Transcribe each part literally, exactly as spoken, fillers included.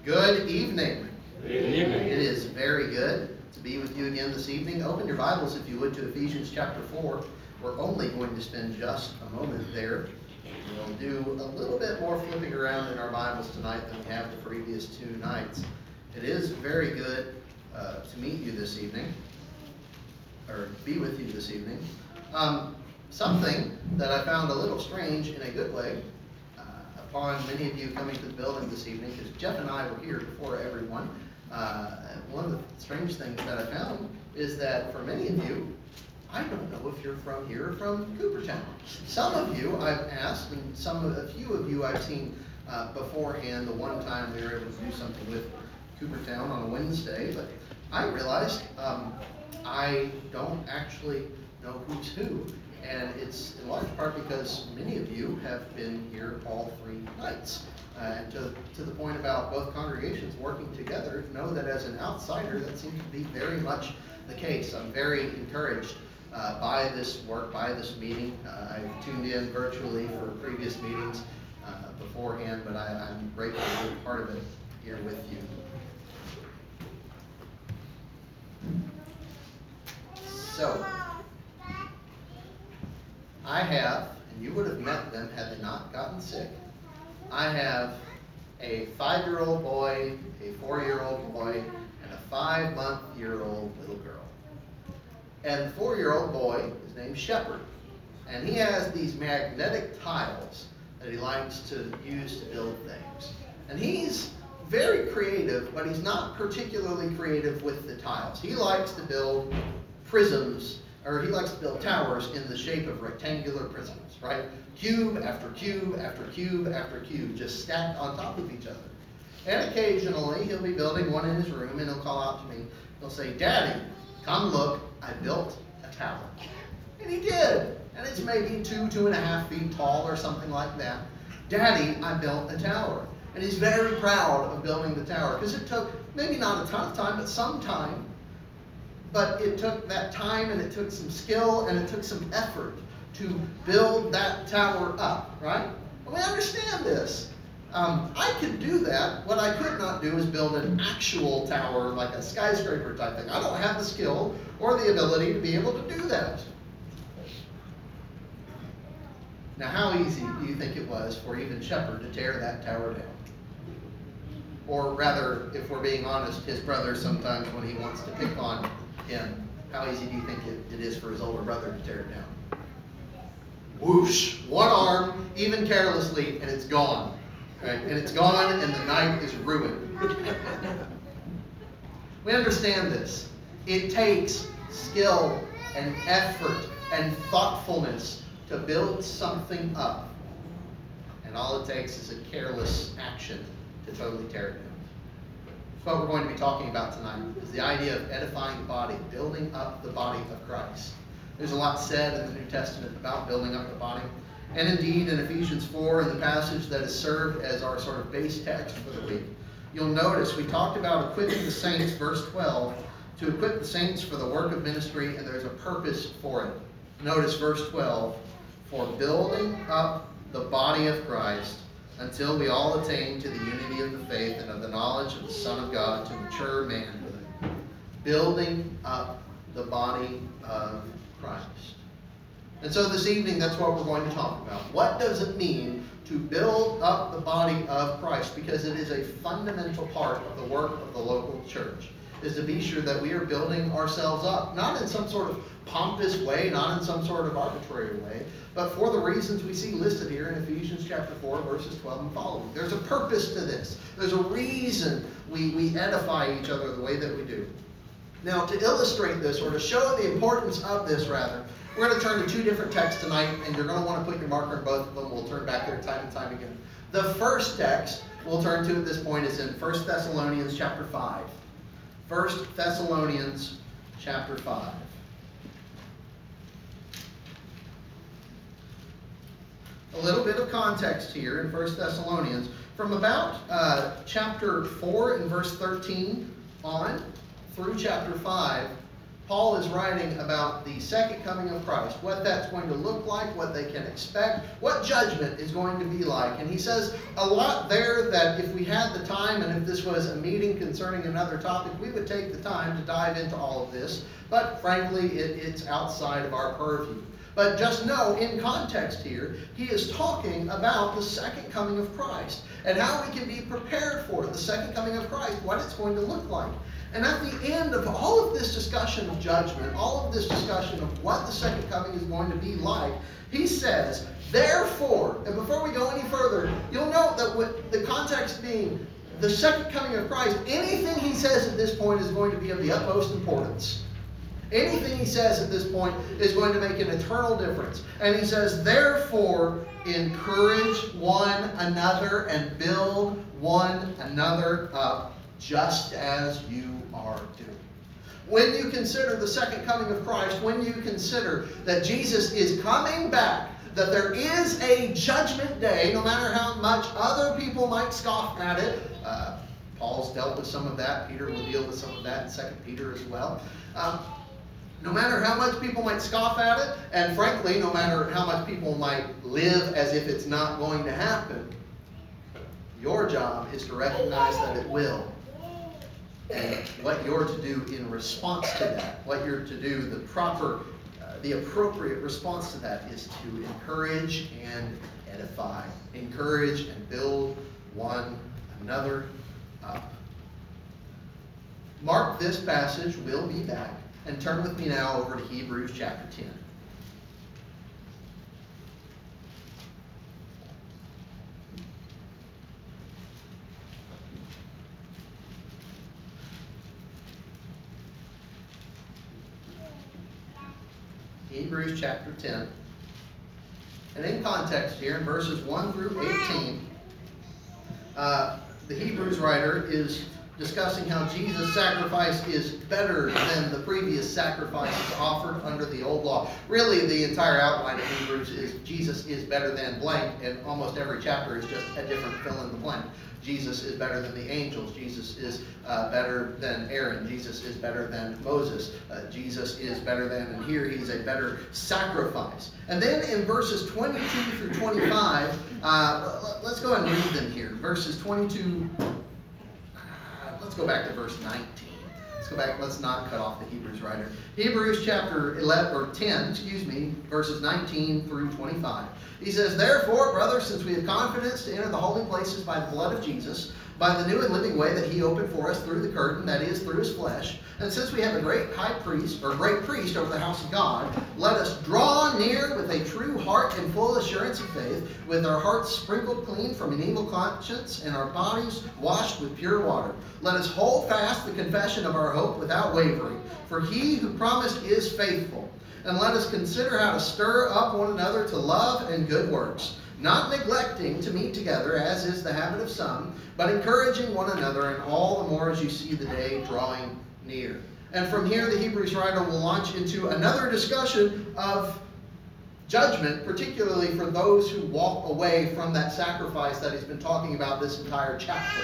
Good evening. Good evening. It is very good to be with you again this evening. Open your Bibles, if you would, to Ephesians chapter four. We're only going to spend just a moment there. We'll do a little bit more flipping around in our Bibles tonight than we have the previous two nights. It is very good uh, to meet you this evening, or be with you this evening. Um, something that I found a little strange in a good way uh, upon many of you coming to the building this evening, because Jeff and I were here before everyone. Uh, one of the strange things that I found is that for many of you, I don't know if you're from here or from Coopertown. Some of you I've asked, and some of, a few of you I've seen uh, beforehand. The one time we were able to do something with Coopertown on a Wednesday, but I realized um, I don't actually know who's who. And it's in large part because many of you have been here all three nights. Uh, and to, to the point about both congregations working together, know that as an outsider, that seems to be very much the case. I'm very encouraged uh, by this work, by this meeting. Uh, I've tuned in virtually for previous meetings uh, beforehand, but I, I'm grateful to be part of it here with you. So, I have, and you would have met them had they not gotten sick, I have a five-year-old boy, a four-year-old boy, and a five-month-year-old little girl. And the four-year-old boy is named Shepherd, and he has these magnetic tiles that he likes to use to build things. And he's very creative, but he's not particularly creative with the tiles. He likes to build prisms, or he likes to build towers in the shape of rectangular prisms, right? Cube after cube after cube after cube, just stacked on top of each other. And occasionally he'll be building one in his room and he'll call out to me. He'll say, "Daddy, come look, I built a tower." And he did. And it's maybe two, two and a half feet tall or something like that. "Daddy, I built a tower." And he's very proud of building the tower because it took maybe not a ton of time, but some time. But it took that time and it took some skill and it took some effort to build that tower up, right? And we understand this. Um, I could do that. What I could not do is build an actual tower, like a skyscraper type thing. I don't have the skill or the ability to be able to do that. Now, how easy do you think it was for even Shepherd to tear that tower down? Or rather, if we're being honest, his brother sometimes when he wants to pick on him, how easy do you think it, it is for his older brother to tear it down? Whoosh, one arm, even carelessly, and it's gone. Right? And it's gone, and the night is ruined. We understand this. It takes skill and effort and thoughtfulness to build something up. And all it takes is a careless action to totally tear it down. That's what we're going to be talking about tonight, is the idea of edifying the body, building up the body of Christ. There's a lot said in the New Testament about building up the body. And indeed, in Ephesians four, in the passage that has served as our sort of base text for the week, you'll notice we talked about equipping the saints, verse twelve, to equip the saints for the work of ministry, and there's a purpose for it. Notice verse twelve, for building up the body of Christ, until we all attain to the unity of the faith and of the knowledge of the Son of God, to mature manhood. Building up the body of Christ. And so this evening, that's what we're going to talk about. What does it mean to build up the body of Christ? Because it is a fundamental part of the work of the local church, is to be sure that we are building ourselves up, not in some sort of pompous way, not in some sort of arbitrary way, but for the reasons we see listed here in Ephesians chapter four, verses twelve and following. There's a purpose to this. There's a reason we, we edify each other the way that we do. Now, to illustrate this, or to show the importance of this, rather, we're going to turn to two different texts tonight, and you're going to want to put your marker in both of them. We'll turn back there time and time again. The first text we'll turn to at this point is in First Thessalonians chapter five. First Thessalonians chapter five. A little bit of context here in First Thessalonians. From about uh, chapter four and verse thirteen on through chapter five, Paul is writing about the second coming of Christ, what that's going to look like, what they can expect, what judgment is going to be like. And he says a lot there that if we had the time and if this was a meeting concerning another topic, we would take the time to dive into all of this. But frankly, it, it's outside of our purview. But just know, in context here, he is talking about the second coming of Christ and how we can be prepared for the second coming of Christ, what it's going to look like. And at the end of all of this discussion of judgment, all of this discussion of what the second coming is going to be like, he says, therefore, and before we go any further, you'll note that with the context being the second coming of Christ, anything he says at this point is going to be of the utmost importance. Anything he says at this point is going to make an eternal difference. And he says, therefore, encourage one another and build one another up, just as you are doing. When you consider the second coming of Christ, when you consider that Jesus is coming back, that there is a judgment day, no matter how much other people might scoff at it. Uh, Paul's dealt with some of that. Peter will deal with some of that in Second Peter as well. Um, No matter how much people might scoff at it, and frankly, no matter how much people might live as if it's not going to happen, your job is to recognize that it will. And what you're to do in response to that, what you're to do, the proper, uh, the appropriate response to that is to encourage and edify. Encourage and build one another up. Mark this passage, we'll be back. And turn with me now over to Hebrews chapter ten. Hebrews chapter ten. And in context here, in verses one through eighteen, uh, the Hebrews writer is discussing how Jesus' sacrifice is better than the previous sacrifices offered under the old law. Really, the entire outline of Hebrews is Jesus is better than blank, and almost every chapter is just a different fill in the blank. Jesus is better than the angels. Jesus is uh, better than Aaron. Jesus is better than Moses. Uh, Jesus is better than, and here he's a better sacrifice. And then in verses twenty-two through twenty-five, uh, let's go ahead and read them here. Verses twenty-two. Let's go back to verse nineteen. Let's go back. Let's not cut off the Hebrews writer. Hebrews chapter eleven or ten, excuse me, verses nineteen through twenty-five. He says, "Therefore, brothers, since we have confidence to enter the holy places by the blood of Jesus, by the new and living way that he opened for us through the curtain, that is, through his flesh, and since we have a great high priest, or great priest over the house of God, let us draw near with a true heart and full assurance of faith, with our hearts sprinkled clean from an evil conscience, and our bodies washed with pure water. Let us hold fast the confession of our hope without wavering, for he who promised is faithful. And let us consider how to stir up one another to love and good works, not neglecting to meet together, as is the habit of some, but encouraging one another, and all the more as you see the day drawing near." And from here, the Hebrews writer will launch into another discussion of judgment, particularly for those who walk away from that sacrifice that he's been talking about this entire chapter.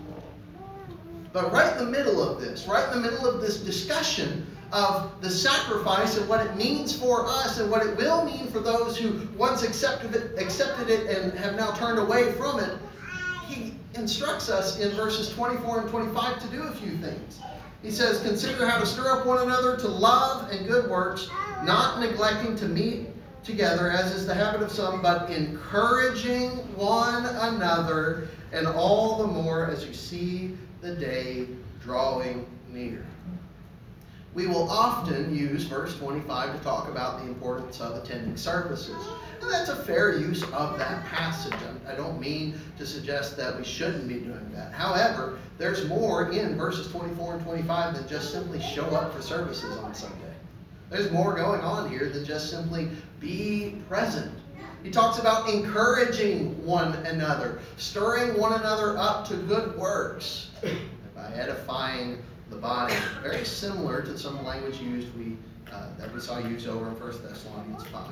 But right in the middle of this, right in the middle of this discussion of the sacrifice and what it means for us and what it will mean for those who once accepted it, accepted it and have now turned away from it, he instructs us in verses twenty-four and twenty-five to do a few things. He says, "Consider how to stir up one another to love and good works, not neglecting to meet together, as is the habit of some, but encouraging one another, and all the more as you see the day drawing near." We will often use verse twenty-five to talk about the importance of attending services. And that's a fair use of that passage. I don't mean to suggest that we shouldn't be doing that. However, there's more in verses twenty-four and twenty-five than just simply show up for services on Sunday. There's more going on here than just simply be present. He talks about encouraging one another, stirring one another up to good works, by edifying the body. Very similar to some language used we uh, that we saw used over in First Thessalonians five.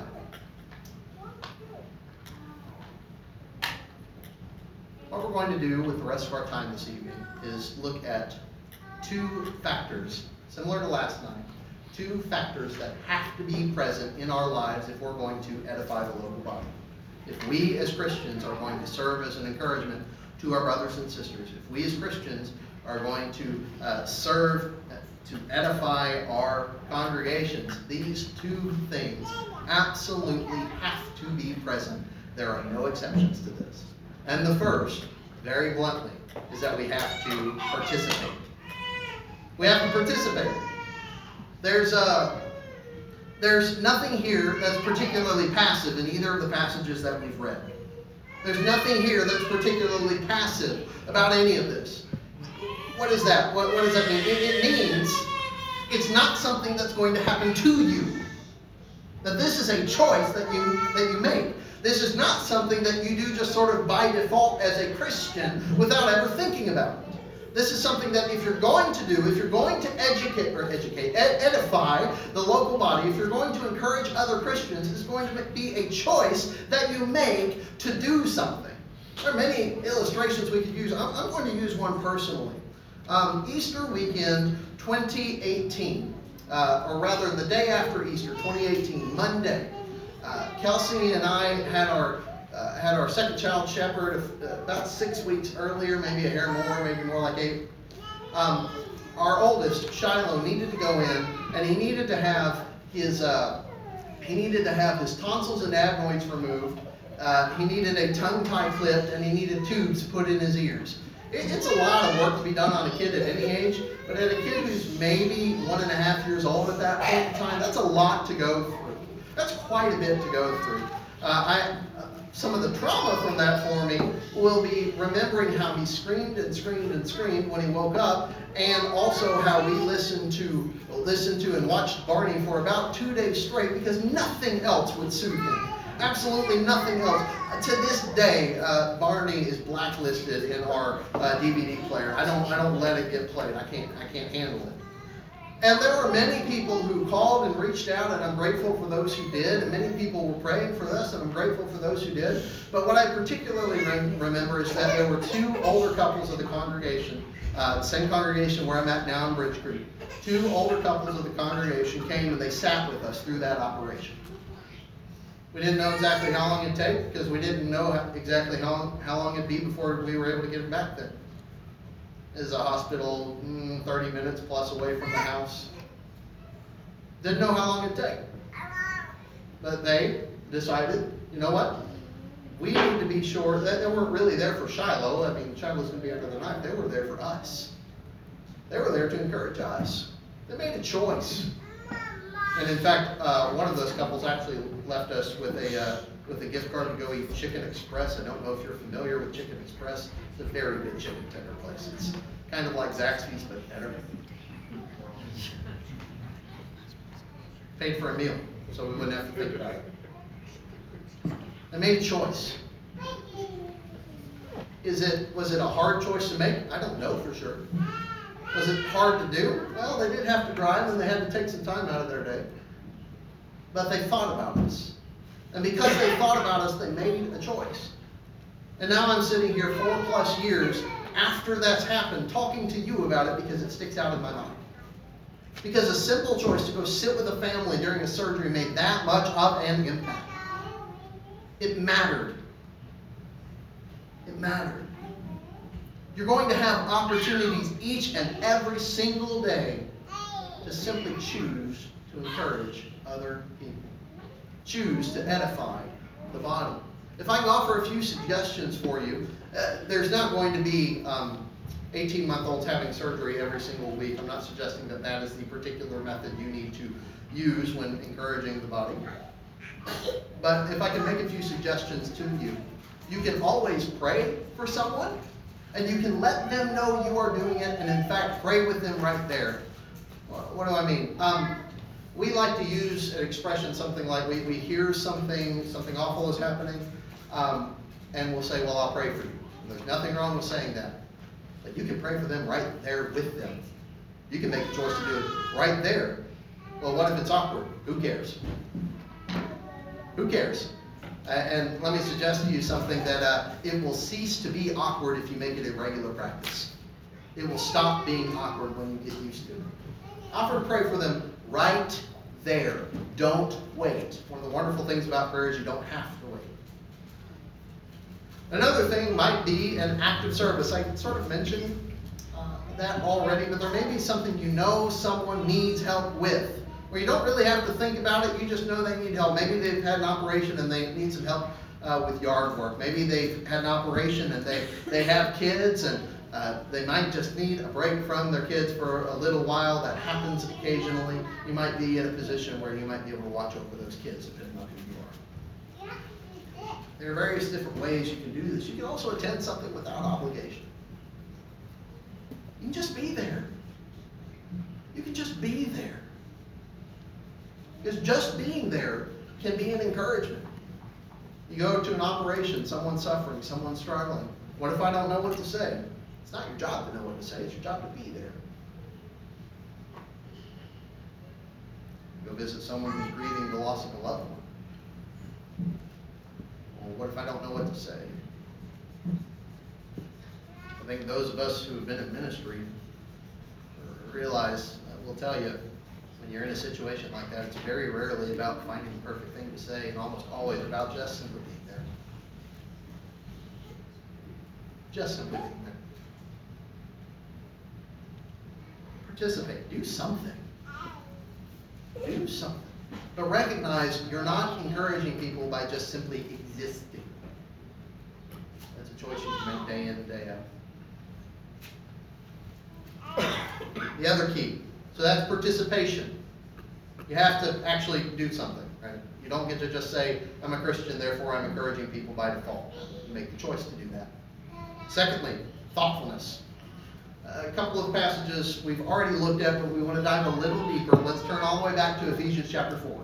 What we're going to do with the rest of our time this evening is look at two factors, similar to last night, two factors that have to be present in our lives if we're going to edify the local body. If we as Christians are going to serve as an encouragement to our brothers and sisters, if we as Christians are going to uh, serve to edify our congregations, these two things absolutely have to be present. There are no exceptions to this. And the first, very bluntly, is that we have to participate. We have to participate. There's a There's nothing here that's particularly passive in either of the passages that we've read. There's nothing here that's particularly passive about any of this. What is that? What, what does that mean? It, it means it's not something that's going to happen to you. That this is a choice that you, that you make. This is not something that you do just sort of by default as a Christian without ever thinking about it. This is something that if you're going to do, if you're going to educate, or educate, ed edify the local body, if you're going to encourage other Christians, it's going to be a choice that you make to do something. There are many illustrations we could use. I'm, I'm going to use one personally. Um, Easter weekend twenty eighteen, uh, or rather the day after Easter, twenty eighteen, Monday, uh, Kelsey and I had our Uh, had our second child, Shepherd, uh, about six weeks earlier, maybe a hair more, maybe more like eight. Um, our oldest, Shiloh, needed to go in, and he needed to have his uh, he needed to have his tonsils and adenoids removed. Uh, he needed a tongue tie clipped, and he needed tubes put in his ears. It, it's a lot of work to be done on a kid at any age, but at a kid who's maybe one and a half years old at that point in time, that's a lot to go through. That's quite a bit to go through. Uh, I. Some of the trauma from that for me will be remembering how he screamed and screamed and screamed when he woke up, and also how we listened to, listened to and watched Barney for about two days straight because nothing else would soothe him. Absolutely nothing else. To this day, uh, Barney is blacklisted in our uh, D V D player. I don't, I don't let it get played. I can't, I can't handle it. And there were many people who called and reached out, and I'm grateful for those who did. And many people were praying for us, and I'm grateful for those who did. But what I particularly re remember is that there were two older couples of the congregation, uh, same congregation where I'm at now in Bridge Creek. Two older couples of the congregation came and they sat with us through that operation. We didn't know exactly how long it'd take because we didn't know exactly how long, how long it'd be before we were able to get them back there. Is a hospital mm, thirty minutes plus away from the house. Didn't know how long it'd take. But they decided, you know what? We need to be sure that they weren't really there for Shiloh. I mean, Shiloh's going to be under the knife. They were there for us. They were there to encourage us. They made a choice. And in fact, uh, one of those couples actually left us with a uh, with a gift card to go eat Chicken Express. I don't know if you're familiar with Chicken Express. It's a very good chicken tender place. It's kind of like Zaxby's, but better. Paid for a meal, so we wouldn't have to think about it. They made a choice. Is it, was it a hard choice to make? I don't know for sure. Was it hard to do? Well, they did have to drive and they had to take some time out of their day. But they thought about us. And because they thought about us, they made a choice. And now I'm sitting here four plus years after that's happened talking to you about it because it sticks out in my mind. Because a simple choice to go sit with a family during a surgery made that much of an impact. It mattered. It mattered. You're going to have opportunities each and every single day to simply choose to encourage other people. Choose to edify the body. If I can offer a few suggestions for you, uh, there's not going to be um, eighteen-month-olds having surgery every single week. I'm not suggesting that that is the particular method you need to use when encouraging the body. But if I can make a few suggestions to you, you can always pray for someone, and you can let them know you are doing it, and in fact, pray with them right there. What do I mean? Um, we like to use an expression, something like we, we hear something, something awful is happening, um, and we'll say, well, I'll pray for you. And there's nothing wrong with saying that. But you can pray for them right there with them. You can make a choice to do it right there. Well, what if it's awkward? Who cares? Who cares? Uh, and let me suggest to you something that uh, it will cease to be awkward if you make it a regular practice. It will stop being awkward when you get used to it. Offer to pray for them right there. Don't wait. One of the wonderful things about prayer is you don't have to wait. Another thing might be an act of service. I sort of mentioned uh, that already, but there may be something you know someone needs help with, where you don't really have to think about it. You just know they need help. Maybe they've had an operation and they need some help uh, with yard work. Maybe they've had an operation and they, they have kids, and uh, they might just need a break from their kids for a little while. That happens occasionally. You might be in a position where you might be able to watch over those kids, depending on who you are. There are various different ways you can do this. You can also attend something without obligation. You can just be there. You can just be there. Because just being there can be an encouragement. You go to an operation, someone's suffering, someone's struggling. What if I don't know what to say? It's not your job to know what to say. It's your job to be there. Go visit someone who's grieving the loss of a loved one. Well, what if I don't know what to say? I think those of us who have been in ministry realize, uh, will tell you, when you're in a situation like that, it's very rarely about finding the perfect thing to say, and almost always about just simply being there. Just simply being there. Participate. Do something. Do something. But recognize you're not encouraging people by just simply existing. That's a choice you can make day in and day out. The other key. So that's participation. You have to actually do something, right? You don't get to just say, I'm a Christian, therefore I'm encouraging people by default. You make the choice to do that. Secondly, thoughtfulness. A couple of passages we've already looked at, but we want to dive a little deeper. Let's turn all the way back to Ephesians chapter four.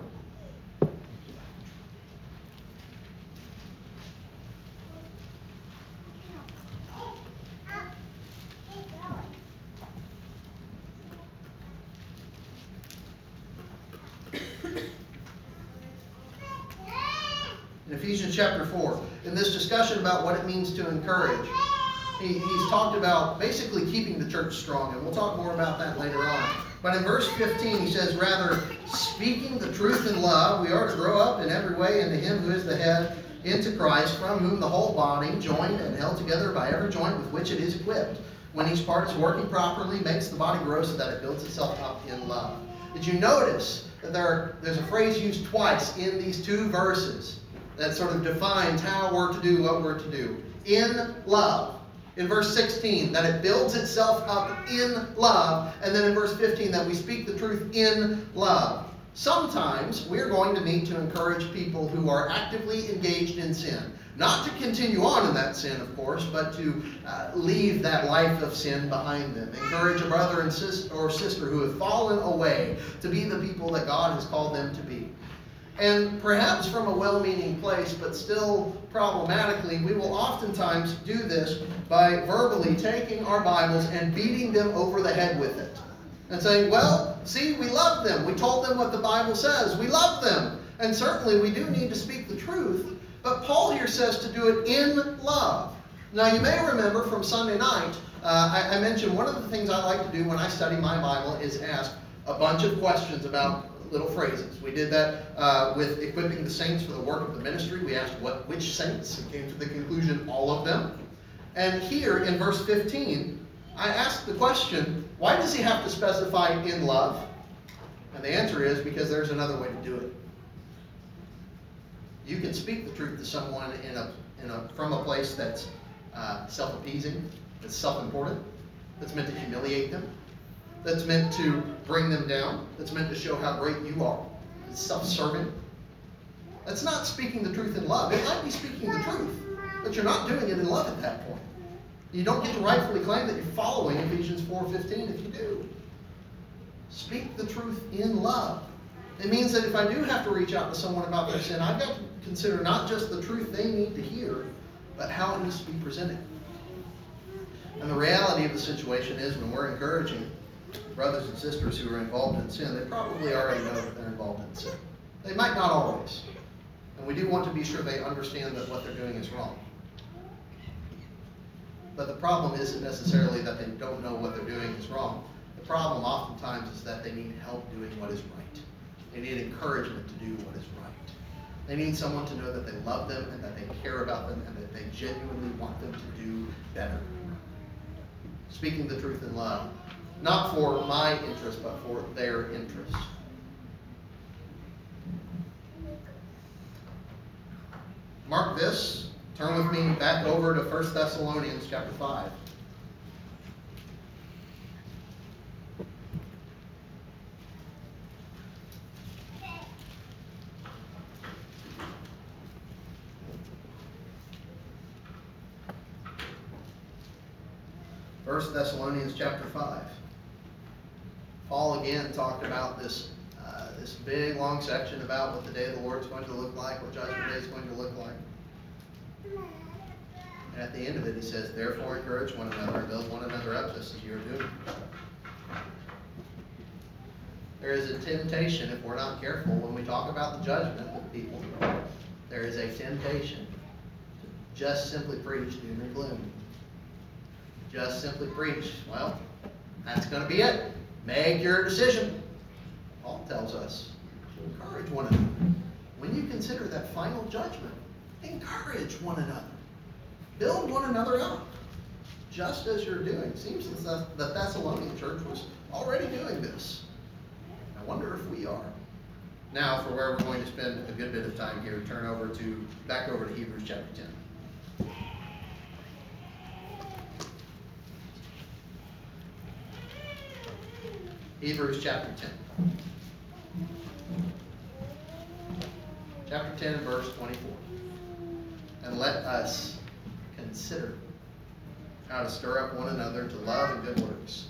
In Ephesians chapter four, in this discussion about what it means to encourage, He, he's talked about basically keeping the church strong, and we'll talk more about that later on. But in verse fifteen, he says, rather, speaking the truth in love, we are to grow up in every way into him who is the head, into Christ, from whom the whole body, joined and held together by every joint with which it is equipped, when each part is working properly, makes the body grow so that it builds itself up in love. Did you notice that there are, there's a phrase used twice in these two verses that sort of defines how we're to do what we're to do? In love. In verse sixteen, that it builds itself up in love. And then in verse fifteen, that we speak the truth in love. Sometimes we're going to need to encourage people who are actively engaged in sin. Not to continue on in that sin, of course, but to uh, leave that life of sin behind them. Encourage a brother and sis- or sister who have fallen away to be the people that God has called them to be. And perhaps from a well-meaning place, but still problematically, we will oftentimes do this by verbally taking our Bibles and beating them over the head with it. And saying, well, see, we love them. We told them what the Bible says. We love them. And certainly we do need to speak the truth. But Paul here says to do it in love. Now you may remember from Sunday night, uh, I, I mentioned one of the things I like to do when I study my Bible is ask a bunch of questions about little phrases. We did that uh, with equipping the saints for the work of the ministry. We asked what which saints, and came to the conclusion all of them. And here in verse fifteen, I asked the question, why does he have to specify in love? And the answer is because there's another way to do it. You can speak the truth to someone in a, in a, from a place that's uh, self-appeasing, that's self-important, that's meant to humiliate them, that's meant to bring them down, that's meant to show how great you are. It's self-serving. That's not speaking the truth in love. It might be speaking the truth, but you're not doing it in love at that point. You don't get to rightfully claim that you're following Ephesians four fifteen if you do. Speak the truth in love. It means that if I do have to reach out to someone about their sin, I've got to consider not just the truth they need to hear, but how it needs to be presented. And the reality of the situation is when we're encouraging brothers and sisters who are involved in sin, they probably already know that they're involved in sin. They might not always. And we do want to be sure they understand that what they're doing is wrong. But the problem isn't necessarily that they don't know what they're doing is wrong. The problem oftentimes is that they need help doing what is right. They need encouragement to do what is right. They need someone to know that they love them and that they care about them and that they genuinely want them to do better. Speaking the truth in love, not for my interest, but for their interest. Mark this. Turn with me back over to First Thessalonians chapter five. First Thessalonians chapter five. Paul again talked about this, uh, this big long section about what the day of the Lord is going to look like, what Judgment Day is going to look like. And at the end of it, he says, therefore encourage one another and build one another up just as you are doing. There is a temptation, if we're not careful, when we talk about the judgment with people, there is a temptation to just simply preach doom and gloom. Just simply preach, well, that's going to be it. Make your decision. Paul tells us to encourage one another. When you consider that final judgment, encourage one another. Build one another up, just as you're doing. It seems that the Thessalonian church was already doing this. I wonder if we are. Now, for where we're going to spend a good bit of time here, turn over to back over to Hebrews chapter ten. Hebrews chapter ten. Chapter ten, verse twenty-four. And let us consider how to stir up one another to love and good works.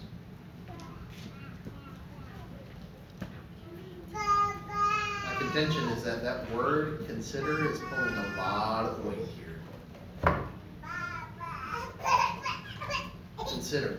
My contention is that that word consider is pulling a lot of weight here. Consider.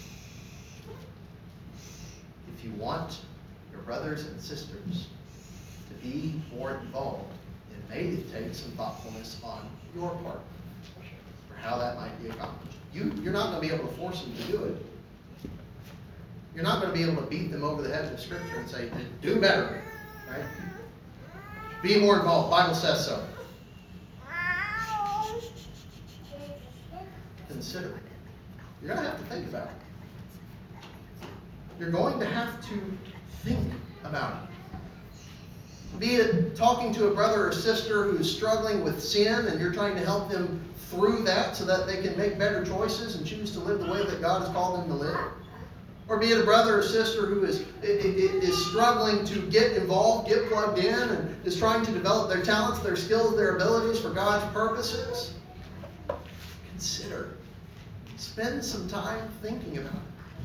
If you want your brothers and sisters to be more involved, it may take some thoughtfulness on your part for how that might be accomplished. You, you're not going to be able to force them to do it. You're not going to be able to beat them over the head with Scripture and say, do better, right? Be more involved. The Bible says so. Consider it. You're going to have to think about it. You're going to have to think about it. Be it talking to a brother or sister who's struggling with sin and you're trying to help them through that so that they can make better choices and choose to live the way that God has called them to live. Or be it a brother or sister who is, is struggling to get involved, get plugged in, and is trying to develop their talents, their skills, their abilities for God's purposes. Consider. Spend some time thinking about it.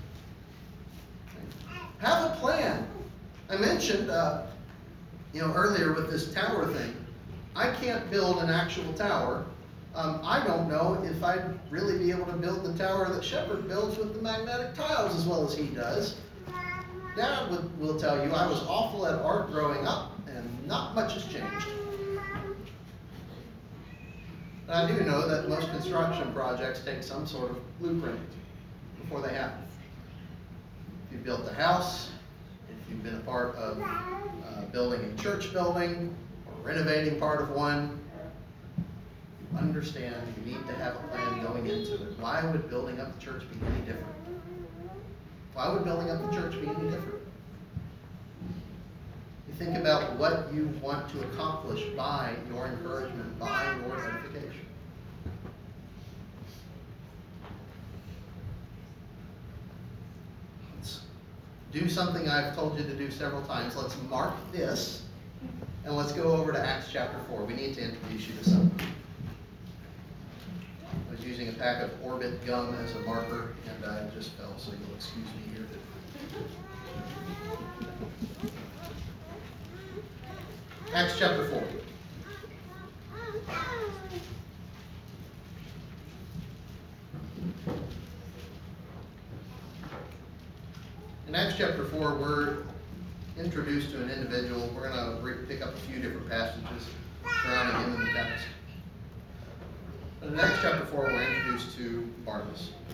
Have a plan. I mentioned, uh, you know, earlier with this tower thing, I can't build an actual tower. Um, I don't know if I'd really be able to build the tower that Shepherd builds with the magnetic tiles as well as he does. Dad would, will tell you I was awful at art growing up, and not much has changed. But I do know that most construction projects take some sort of blueprint before they happen. If you've built a house, if you've been a part of uh, building a church building or renovating part of one, you understand you need to have a plan going into it. Why would building up the church be any different? Why would building up the church be any different? You think about what you want to accomplish by your encouragement, by your edification. Do something I've told you to do several times. Let's mark this, and let's go over to Acts chapter four. We need to introduce you to something. I was using a pack of Orbit gum as a marker, and I just fell, so you'll excuse me here. Acts chapter four. In Acts chapter four, we're introduced to an individual. We're going to pick up a few different passages surrounding him in the text. But in Acts chapter four, we're introduced to Barnabas.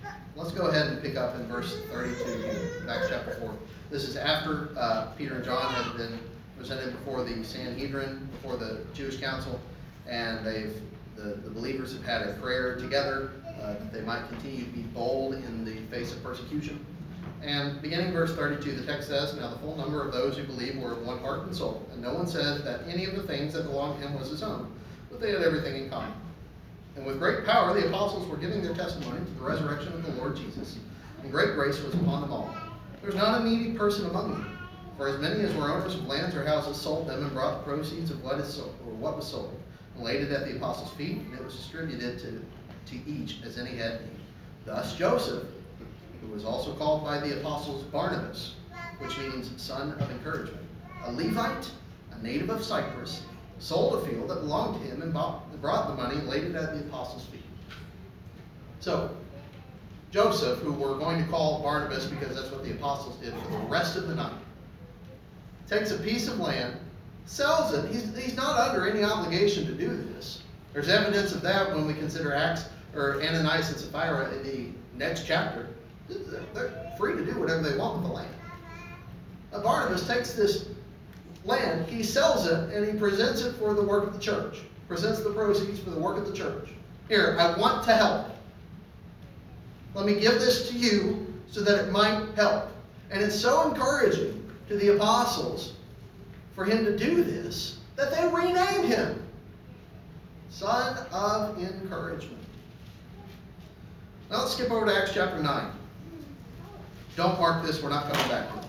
Let's go ahead and pick up in verse thirty-two here, Acts chapter four. This is after uh, Peter and John have been presented before the Sanhedrin, before the Jewish council, and they've the, the believers have had a prayer together uh, that they might continue to be bold in the face of persecution. And beginning verse thirty-two, the text says, "Now the full number of those who believed were of one heart and soul, and no one said that any of the things that belonged to him was his own, but they had everything in common. And with great power the apostles were giving their testimony to the resurrection of the Lord Jesus, and great grace was upon them all. There was not a needy person among them, for as many as were owners of lands or houses sold them and brought the proceeds of what is sold, or what was sold, and laid it at the apostles' feet, and it was distributed to, to each as any had need. Thus Joseph, who was also called by the apostles Barnabas, which means son of encouragement, a Levite, a native of Cyprus, sold a field that belonged to him and bought, brought the money and laid it at the apostles' feet." So, Joseph, who we're going to call Barnabas because that's what the apostles did for the rest of the night, takes a piece of land, sells it. He's, he's not under any obligation to do this. There's evidence of that when we consider Acts, or Ananias and Sapphira in the next chapter. They're free to do whatever they want with the land. Now, Barnabas takes this land, he sells it, and he presents it for the work of the church. Presents the proceeds for the work of the church. Here, I want to help. Let me give this to you so that it might help. And it's so encouraging to the apostles for him to do this that they renamed him Son of Encouragement. Now let's skip over to Acts chapter nine. Don't mark this, we're not coming back to it.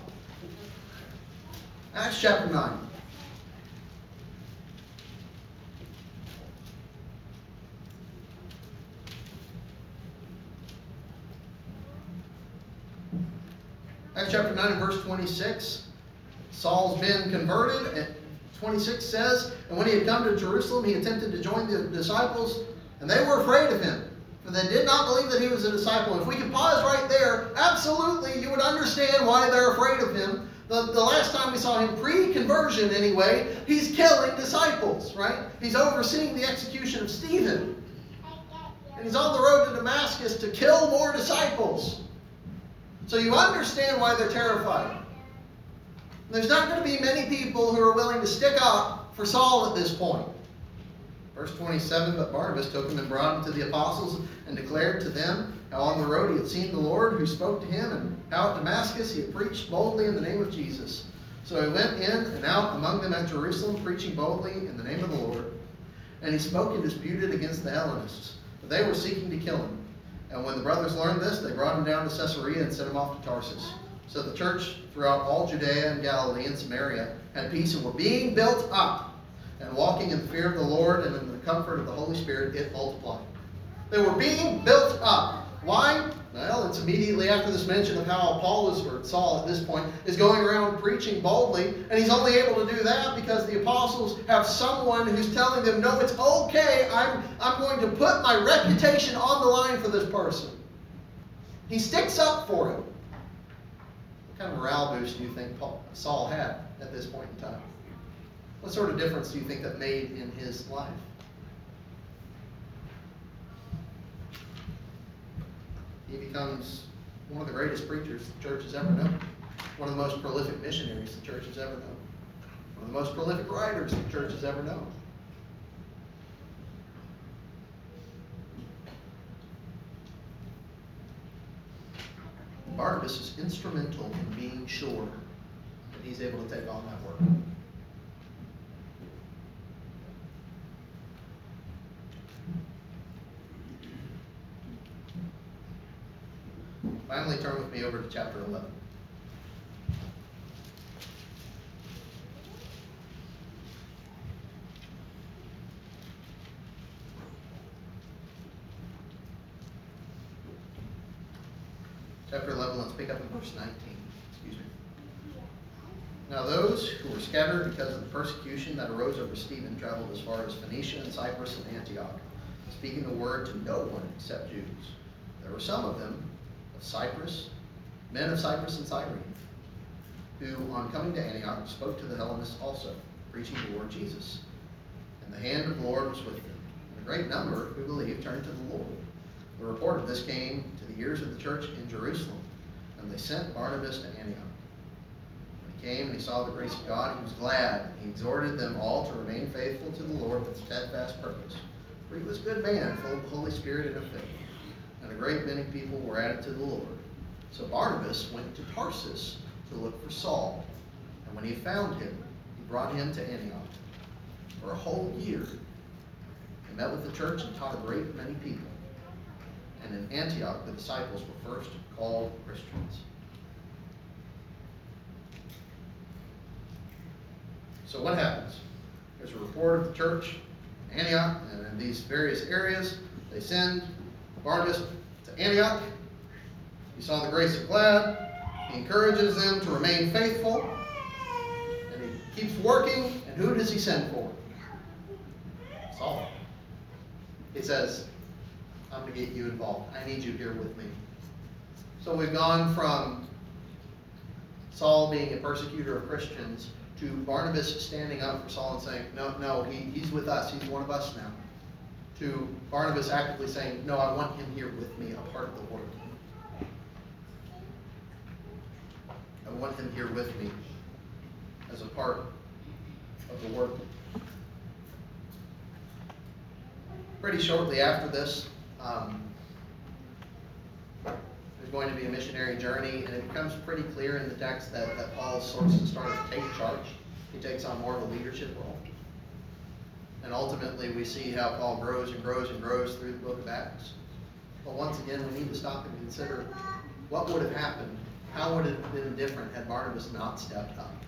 Acts chapter nine. Acts chapter nine and verse twenty-six. Saul's been converted, and twenty-six says, "And when he had come to Jerusalem, he attempted to join the disciples, and they were afraid of him, for they did not believe that he was a disciple." And if we could pause right there, absolutely, you would understand why they're afraid of him. The, the last time we saw him, pre-conversion anyway, he's killing disciples, right? He's overseeing the execution of Stephen. And he's on the road to Damascus to kill more disciples. So you understand why they're terrified. There's not going to be many people who are willing to stick up for Saul at this point. Verse twenty-seven, "But Barnabas took him and brought him to the apostles and declared to them how on the road he had seen the Lord who spoke to him, and how at Damascus he had preached boldly in the name of Jesus. So he went in and out among them at Jerusalem, preaching boldly in the name of the Lord. And he spoke and disputed against the Hellenists, but they were seeking to kill him. And when the brothers learned this, they brought him down to Caesarea and sent him off to Tarsus. So the church throughout all Judea and Galilee and Samaria had peace and were being built up, and walking in the fear of the Lord and in the comfort of the Holy Spirit, it multiplied." They were being built up. Why? Well, it's immediately after this mention of how Paul is, or Saul at this point, is going around preaching boldly, and he's only able to do that because the apostles have someone who's telling them, no, it's okay, I'm, I'm going to put my reputation on the line for this person. He sticks up for him. What kind of morale boost do you think Paul, Saul had at this point in time? What sort of difference do you think that made in his life? He becomes one of the greatest preachers the church has ever known. One of the most prolific missionaries the church has ever known. One of the most prolific writers the church has ever known. Barnabas is instrumental in being sure that he's able to take on that work. Finally, turn with me over to chapter eleven. Chapter eleven, let's pick up in verse nineteen. Excuse me. "Now those who were scattered because of the persecution that arose over Stephen traveled as far as Phoenicia and Cyprus and Antioch, speaking the word to no one except Jews. There were some of them of Cyprus, men of Cyprus and Cyrene, who on coming to Antioch spoke to the Hellenists also, preaching the Lord Jesus. And the hand of the Lord was with them. And a great number who believed turned to the Lord. The report of this came to the years of the church in Jerusalem, and they sent Barnabas to Antioch. When he came and he saw the grace of God, he was glad, and he exhorted them all to remain faithful to the Lord with steadfast purpose. For he was a good man, full of the Holy Spirit and of faith, and a great many people were added to the Lord. So Barnabas went to Tarsus to look for Saul, and when he found him, he brought him to Antioch. For a whole year, he met with the church and taught a great many people. And in Antioch, the disciples were first called Christians. So what happens? There's a report of the church in Antioch, and in these various areas, they send Barnabas to Antioch. He saw the grace of God. He encourages them to remain faithful. And he keeps working. And who does he send for? Saul. He says, I'm going to get you involved. I need you here with me. So we've gone from Saul being a persecutor of Christians to Barnabas standing up for Saul and saying, no, no, he, he's with us. He's one of us now. To Barnabas actively saying, no, I want him here with me, a part of the work. I want him here with me as a part of the work. Pretty shortly after this, um, there's going to be a missionary journey, and it becomes pretty clear in the text that, that Paul starts to start to take charge. He takes on more of a leadership role. And ultimately, we see how Paul grows and grows and grows through the book of Acts. But once again, we need to stop and consider what would have happened. How would it have been different had Barnabas not stepped up?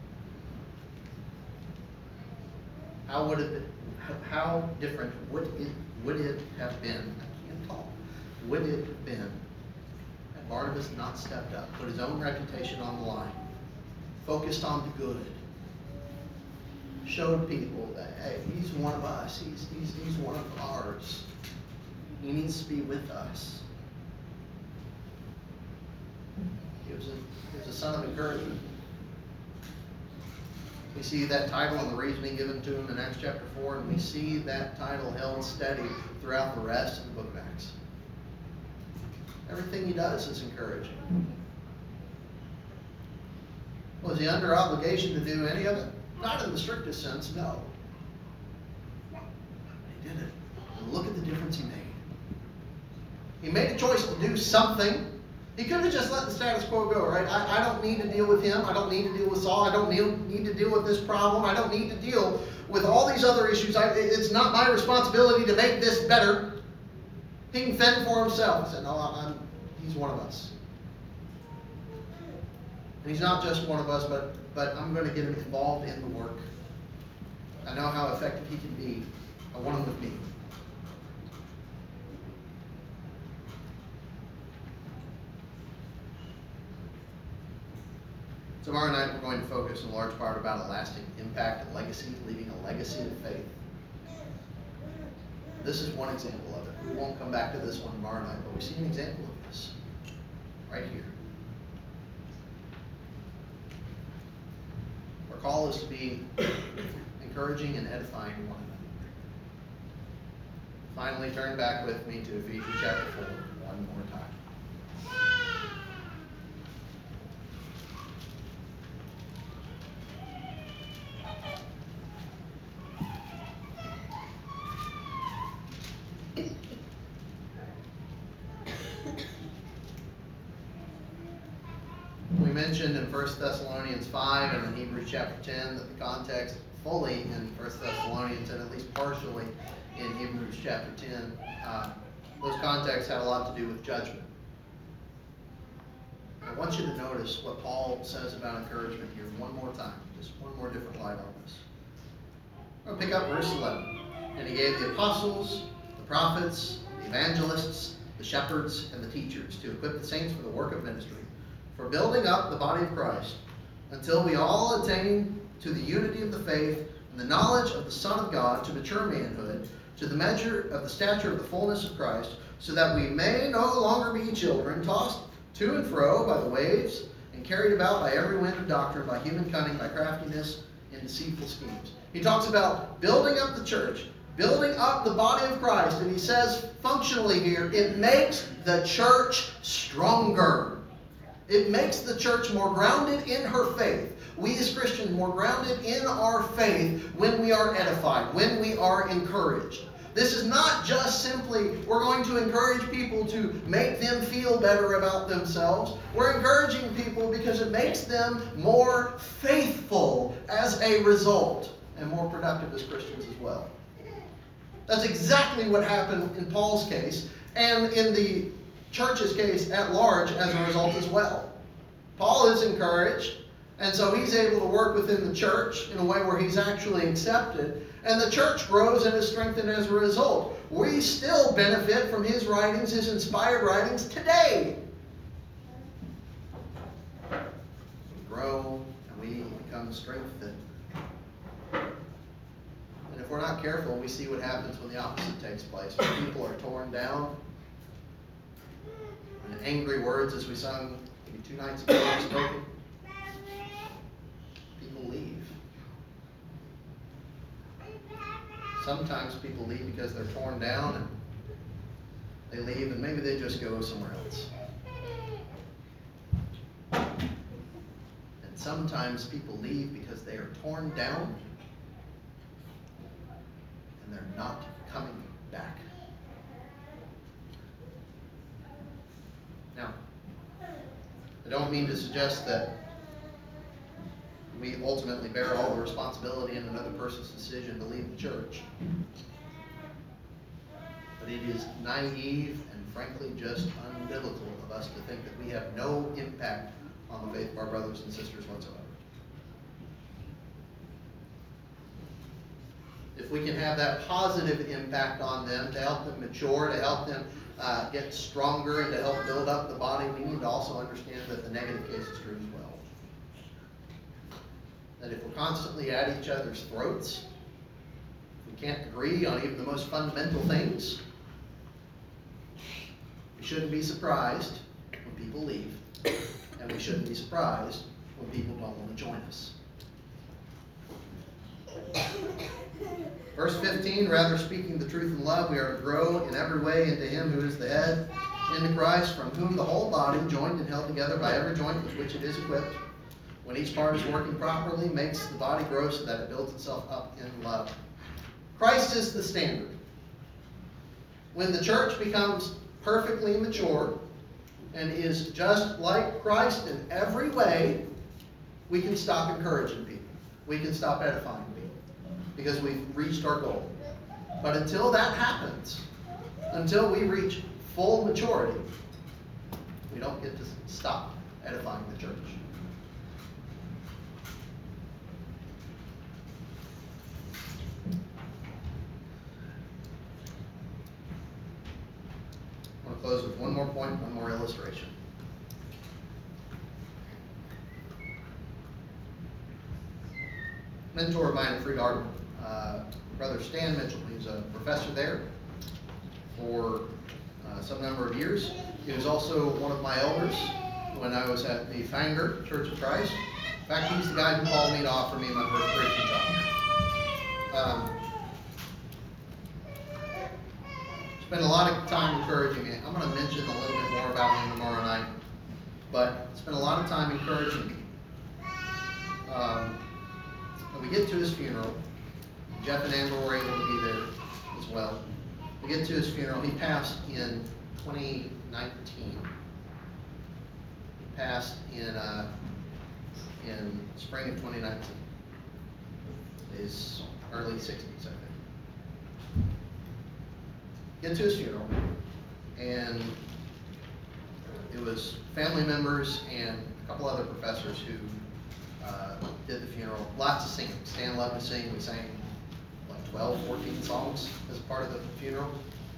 How would it, how different would it, would it have been? I can't talk. Would it have been had Barnabas not stepped up, put his own reputation on the line, focused on the good, showed people that, hey, he's one of us. He's, he's, he's one of ours. He needs to be with us. He was a, he was a son of encouragement. We see that title and the reasoning given to him in Acts chapter four, and we see that title held steady throughout the rest of the book of Acts. Everything he does is encouraging. Was he under obligation to do any of it? Not in the strictest sense, no. But he did it. And look at the difference he made. He made a choice to do something. He could have just let the status quo go, right? I, I don't need to deal with him. I don't need to deal with Saul. I don't need, need to deal with this problem. I don't need to deal with all these other issues. I, it's not my responsibility to make this better. He can fend for himself. He said, no, I'm, he's one of us. And he's not just one of us, but, but I'm going to get him involved in the work. I know how effective he can be. I want him with me. Tomorrow night we're going to focus in large part about a lasting impact and legacy, leaving a legacy of faith. This is one example of it. We won't come back to this one tomorrow night, but we see an example of this right here. Our call is to be encouraging and edifying one another. Finally, turn back with me to Ephesians chapter four one more time. We mentioned in First Thessalonians five and in Hebrews chapter ten that the context fully in First Thessalonians and at least partially in Hebrews chapter ten, uh, those contexts have a lot to do with judgment. I want you to notice what Paul says about encouragement here one more time, just one more different light on this. I'm going to pick up verse eleven. And he gave the apostles, the prophets, the evangelists, the shepherds, and the teachers to equip the saints for the work of ministry, for building up the body of Christ, until we all attain to the unity of the faith and the knowledge of the Son of God, to mature manhood, to the measure of the stature of the fullness of Christ, so that we may no longer be children, tossed to and fro by the waves, and carried about by every wind of doctrine, by human cunning, by craftiness, and deceitful schemes. He talks about building up the church Building up the body of Christ, and he says functionally here, it makes the church stronger. It makes the church more grounded in her faith. We as Christians more grounded in our faith when we are edified, when we are encouraged. This is not just simply, we're going to encourage people to make them feel better about themselves. We're encouraging people because it makes them more faithful as a result, and more productive as Christians as well. That's exactly what happened in Paul's case, and in the church's case at large as a result as well. Paul is encouraged, and so he's able to work within the church in a way where he's actually accepted, and the church grows and is strengthened as a result. We still benefit from his writings, his inspired writings today. We grow and we become strengthened. And if we're not careful, we see what happens when the opposite takes place. When people are torn down, and angry words, as we sung maybe two nights ago, were spoken, people leave. Sometimes people leave because they're torn down, and they leave and maybe they just go somewhere else. And sometimes people leave because they are torn down and they're not coming back. Now, I don't mean to suggest that we ultimately bear all the responsibility in another person's decision to leave the church. But it is naive and frankly just unbiblical of us to think that we have no impact on the faith of our brothers and sisters whatsoever. If we can have that positive impact on them to help them mature, to help them uh, get stronger, and to help build up the body, we need to also understand that the negative case is true as well. That if we're constantly at each other's throats, we can't agree on even the most fundamental things, we shouldn't be surprised when people leave, and we shouldn't be surprised when people don't want to join us. Verse fifteen, rather speaking the truth in love, we are to grow in every way into him who is the head, into Christ, from whom the whole body, joined and held together by every joint with which it is equipped, when each part is working properly, makes the body grow so that it builds itself up in love. Christ is the standard. When the church becomes perfectly mature and is just like Christ in every way, we can stop encouraging people. We can stop edifying people because we've reached our goal. But until that happens, until we reach full maturity, we don't get to stop edifying the church. I want to close with one more point, one more illustration. Mentor of mine at Freed Art, uh, Brother Stan Mitchell. He was a professor there for uh, some number of years. He was also one of my elders when I was at the Fanger Church of Christ. In fact, he's the guy who called me to offer me my first preaching job. Um, spent a lot of time encouraging me. I'm going to mention a little bit more about him tomorrow night, but spent a lot of time encouraging me. Um, when we get to his funeral, Jeff and Amber were able to be there as well. We get to his funeral. He passed in twenty nineteen. He passed in uh, in spring of twenty nineteen. His early sixties, I think. Get to his funeral, and it was family members and a couple other professors who uh, did the funeral. Lots of singing. Stan loved to sing. We sang like twelve, fourteen songs as a part of the funeral.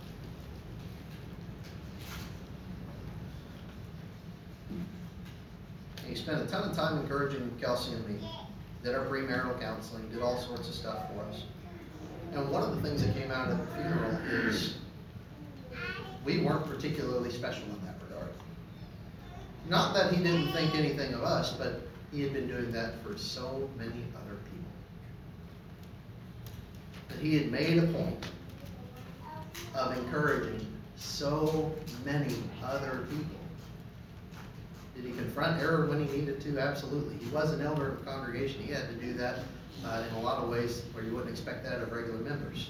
And he spent a ton of time encouraging Kelsey and me. Did our premarital counseling, did all sorts of stuff for us. And one of the things that came out of the funeral is we weren't particularly special in that regard. Not that he didn't think anything of us, but he had been doing that for so many other people. that he had made a point of encouraging so many other people. Did he confront error when he needed to? Absolutely. He was an elder of the congregation. He had to do that uh, in a lot of ways where you wouldn't expect that of regular members.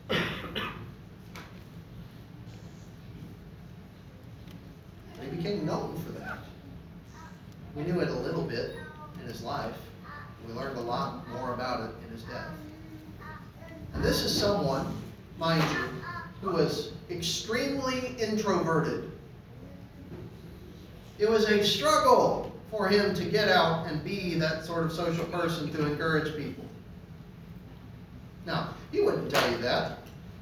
He became known for that. We knew it a little bit in his life. We learned a lot more about it in his death. And this is someone, mind you, who was extremely introverted. It was a struggle for him to get out and be that sort of social person to encourage people. Now, he wouldn't tell you that.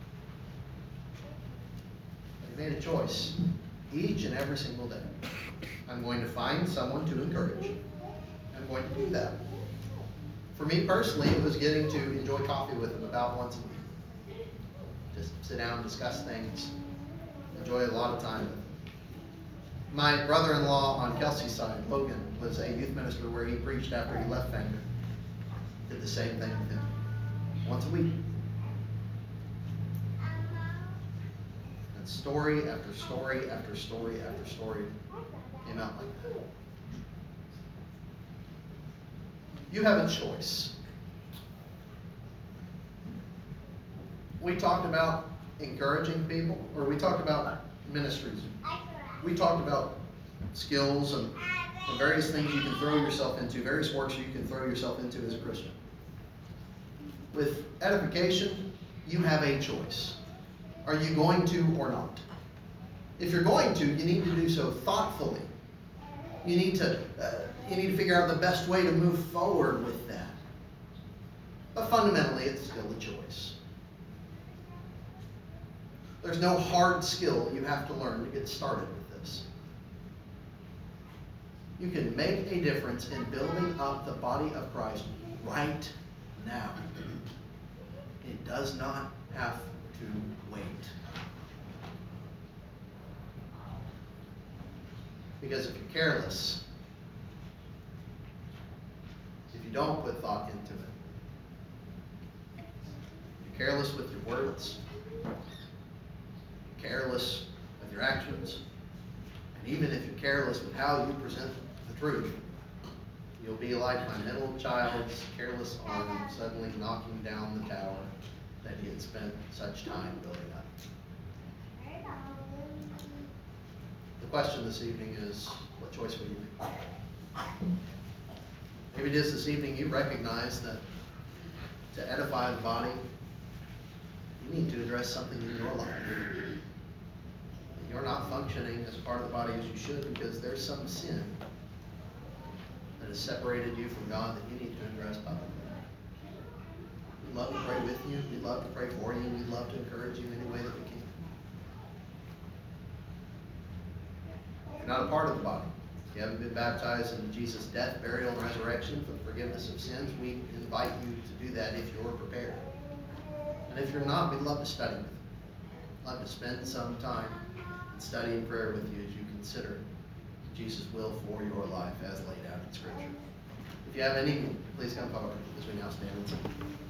But he made a choice each and every single day. I'm going to find someone to encourage. I'm going to do that. For me personally, it was getting to enjoy coffee with him about once a week. Just sit down, discuss things, enjoy a lot of time with him. My brother-in-law on Kelsey's side, Logan, was a youth minister where he preached after he left Fenger. Did the same thing with him. Once a week. And story after story after story after story came out like that. You have a choice. We talked about encouraging people, or we talked about ministries. We talked about skills and the various things you can throw yourself into, various works you can throw yourself into as a Christian. With edification, you have a choice. Are you going to or not? If you're going to, you need to do so thoughtfully. You need to, uh, you need to figure out the best way to move forward with that. But fundamentally, it's still a choice. There's no hard skill you have to learn to get started with this. You can make a difference in building up the body of Christ right now. It does not have to wait. Because if you're careless, if you don't put thought into it, you're careless with your words, careless with your actions, and even if you're careless with how you present the truth, you'll be like my middle child's careless arm suddenly knocking down the tower that he had spent such time building up. The question this evening is, what choice will you make? Maybe it is this evening you recognize that to edify the body, you need to address something in your life. You're not functioning as part of the body as you should because there's some sin that has separated you from God that you need to address publicly. We'd love to pray with you. We'd love to pray for you. We'd love to encourage you any way that we can. If you're not a part of the body, if you haven't been baptized into Jesus' death, burial, and resurrection for the forgiveness of sins, we invite you to do that if you're prepared. And if you're not, we'd love to study with you. We'd love to spend some time in study and prayer with you as you consider Jesus' will for your life as laid out in Scripture. If you have any, please come forward as we now stand and sing.